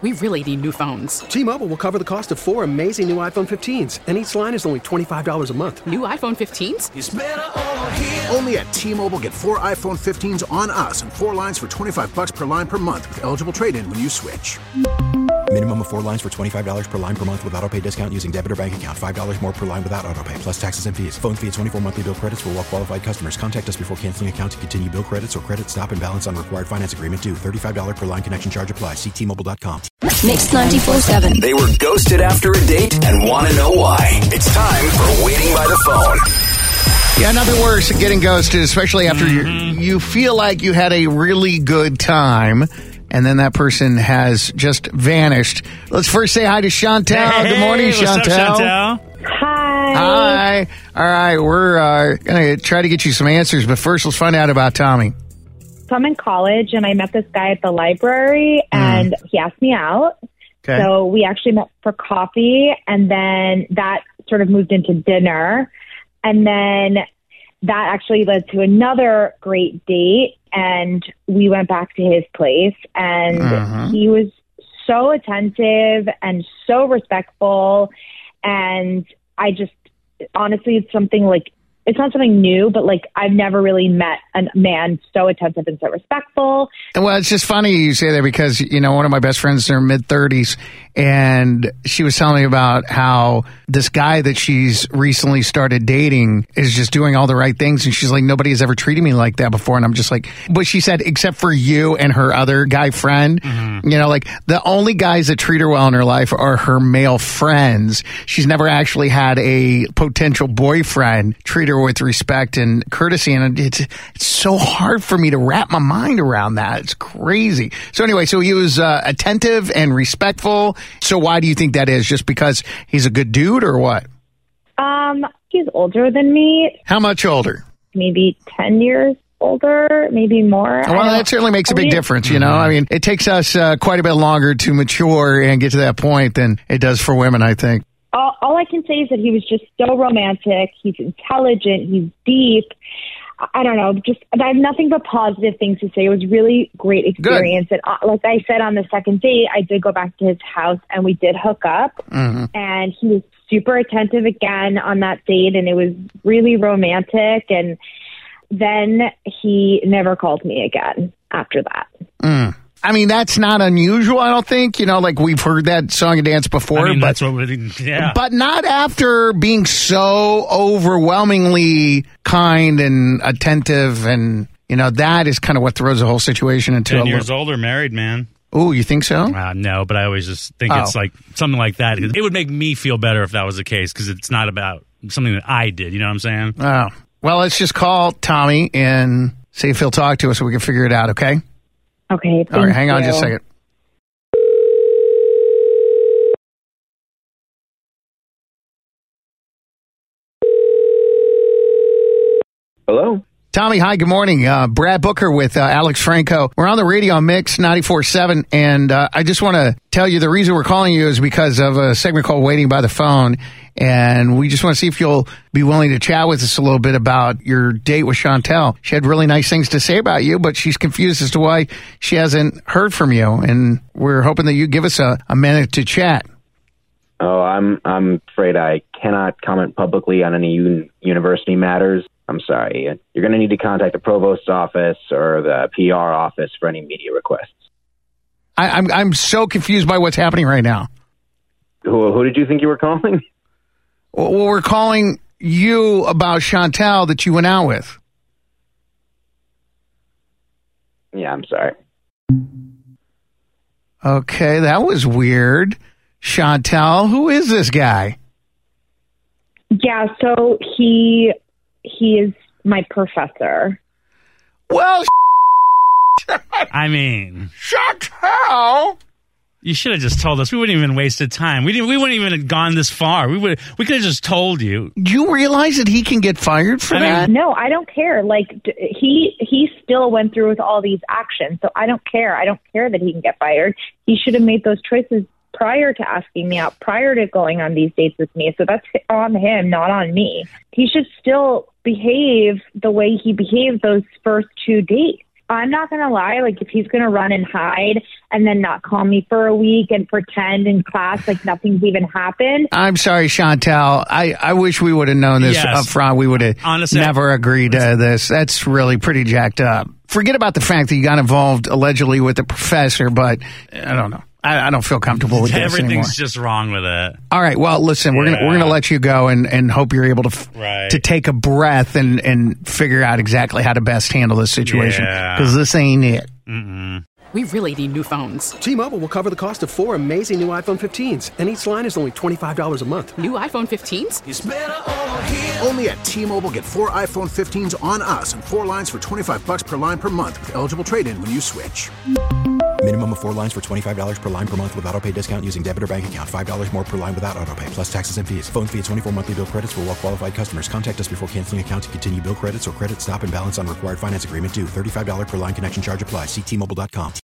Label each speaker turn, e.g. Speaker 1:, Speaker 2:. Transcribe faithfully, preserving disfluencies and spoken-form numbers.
Speaker 1: We really need new phones.
Speaker 2: T-Mobile will cover the cost of four amazing new iPhone fifteens, and each line is only twenty-five dollars a month.
Speaker 1: New iPhone fifteens?
Speaker 3: It's better over here.
Speaker 4: Only at T-Mobile, get four iPhone fifteens on us and four lines for twenty-five dollars per line per month with eligible trade-in when you switch.
Speaker 5: Minimum of four lines for twenty-five dollars per line per month with autopay discount using debit or bank account. five dollars more per line without autopay, plus taxes and fees. Phone fee at twenty-four monthly bill credits for well-qualified customers. Contact us before canceling account to continue bill credits or credit stop and balance on required finance agreement due. thirty-five dollars per line connection charge applies. See T Mobile dot com.
Speaker 6: Mix ninety-four seven.
Speaker 3: They were ghosted after a date and want to know why. It's time for Waiting by the Phone.
Speaker 7: Yeah, nothing worse than getting ghosted, especially after mm-hmm. you you feel like you had a really good time, and then that person has just vanished. Let's first say hi to Chantel.
Speaker 8: Hey,
Speaker 7: good morning,
Speaker 8: what's
Speaker 7: Chantel.
Speaker 8: up, Chantel?
Speaker 9: Hi.
Speaker 7: Hi. All right, we're uh, going to try to get you some answers, but first let's find out about Tommy.
Speaker 9: So I'm in college, and I met this guy at the library, and mm. he asked me out.
Speaker 7: Okay.
Speaker 9: So we actually met for coffee, and then that sort of moved into dinner. And then that actually led to another great date, and we went back to his place, and
Speaker 7: uh-huh.
Speaker 9: he was so attentive and so respectful, and I just, honestly, it's something like, it's not something new, but like I've never really met a man so attentive and so respectful.
Speaker 7: Well, it's just funny you say that because, you know, one of my best friends in her mid-thirties, and she was telling me about how this guy that she's recently started dating is just doing all the right things. And she's like, nobody has ever treated me like that before. And I'm just like, but she said, except for you and her other guy friend, mm-hmm. you know, like the only guys that treat her well in her life are her male friends. She's never actually had a potential boyfriend treat her with respect and courtesy. And it's, it's so hard for me to wrap my mind around that. It's crazy. So anyway, so he was uh, attentive and respectful. So why do you think that is? Just because he's a good dude or what?
Speaker 9: Um, he's older than me.
Speaker 7: How much older?
Speaker 9: Maybe ten years older, maybe more.
Speaker 7: Well, that certainly makes a big difference, you know? I mean, it takes us uh, quite a bit longer to mature and get to that point than it does for women, I think.
Speaker 9: All, all I can say is that he was just so romantic. He's intelligent. He's deep. I don't know, just I have nothing but positive things to say. It was really great experience. Good. And uh, like I said, on the second date, I did go back to his house and we did hook up. Mm-hmm. And he was super attentive again on that date, and it was really romantic. And then he never called me again after that.
Speaker 7: Mm. I mean, that's not unusual, I don't think. You know, like we've heard that song and dance before.
Speaker 8: I mean,
Speaker 7: but,
Speaker 8: that's what we, yeah.
Speaker 7: But not after being so overwhelmingly kind and attentive. And, you know, that is kind of what throws the whole situation into
Speaker 8: ten
Speaker 7: a
Speaker 8: years
Speaker 7: little...
Speaker 8: older, married, man.
Speaker 7: Oh, you think so?
Speaker 8: Uh, no, but I always just think
Speaker 7: oh.
Speaker 8: it's like something like that. It would make me feel better if that was the case, because it's not about something that I did. You know what I'm saying?
Speaker 7: Oh. Well, let's just call Tommy and see if he'll talk to us so we can figure it out, okay?
Speaker 9: Okay, thank
Speaker 7: All right, hang
Speaker 9: you.
Speaker 7: on just a second.
Speaker 10: Hello?
Speaker 7: Tommy, hi, good morning. Uh, Brad Booker with uh, Alex Franco. We're on the radio on Mix ninety-four seven, and uh, I just want to tell you the reason we're calling you is because of a segment called Waiting by the Phone, and we just want to see if you'll be willing to chat with us a little bit about your date with Chantel. She had really nice things to say about you, but she's confused as to why she hasn't heard from you, and we're hoping that you give us a, a minute to chat.
Speaker 10: Oh, I'm I'm afraid I cannot comment publicly on any un- university matters. I'm sorry. You're going to need to contact the provost's office or the P R office for any media requests.
Speaker 7: I, I'm I'm so confused by what's happening right now.
Speaker 10: Who, who did you think you were calling?
Speaker 7: Well, we're calling you about Chantel that you went out with.
Speaker 10: Yeah, I'm sorry.
Speaker 7: Okay, that was weird. Chantel, who is this guy?
Speaker 9: Yeah, so he he is my professor.
Speaker 7: Well,
Speaker 8: I mean,
Speaker 7: Chantel,
Speaker 8: you should have just told us. We wouldn't even wasted time. We didn't. We wouldn't even have gone this far. We would. We could have just told you.
Speaker 7: Do you realize that he can get fired for
Speaker 8: I
Speaker 7: that?
Speaker 8: mean,
Speaker 9: No, I don't care. Like d- he he still went through with all these actions, so I don't care. I don't care that he can get fired. He should have made those choices prior to asking me out, prior to going on these dates with me. So that's on him, not on me. He should still behave the way he behaved those first two dates. I'm not going to lie, like if he's going to run and hide and then not call me for a week and pretend in class like nothing's even happened.
Speaker 7: I'm sorry, Chantel. I, I wish we would have known this
Speaker 8: Yes.
Speaker 7: up front. We would have
Speaker 8: Honestly,
Speaker 7: never agreed to this. That's really pretty jacked up. Forget about the fact that you got involved allegedly with the professor, but I don't know. I, I don't feel comfortable with this anymore.
Speaker 8: Everything's just wrong with it.
Speaker 7: All right. Well, listen, we're
Speaker 8: Yeah.
Speaker 7: gonna we're gonna let you go and, and hope you're able to f-
Speaker 8: Right.
Speaker 7: to take a breath and, and figure out exactly how to best handle this situation
Speaker 8: Yeah.
Speaker 7: because this ain't it.
Speaker 8: Mm-mm.
Speaker 1: We really need new phones.
Speaker 2: T-Mobile will cover the cost of four amazing new iPhone fifteens, and each line is only twenty-five dollars a month.
Speaker 1: New iPhone fifteens?
Speaker 4: Only at T-Mobile, get four iPhone fifteens on us and four lines for twenty-five bucks per line per month with eligible trade-in when you switch.
Speaker 5: Minimum of four lines for twenty-five dollars per line per month with autopay discount using debit or bank account. five dollars more per line without autopay, plus taxes and fees. Phone fee at twenty-four monthly bill credits for well-qualified customers. Contact us before canceling account to continue bill credits or credit stop and balance on required finance agreement due. thirty-five dollars per line connection charge applies. See T Mobile dot com.